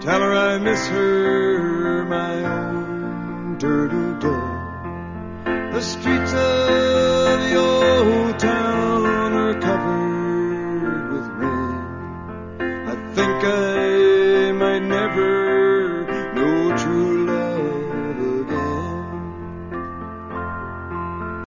Tell her I miss her, my own turtle dove. The street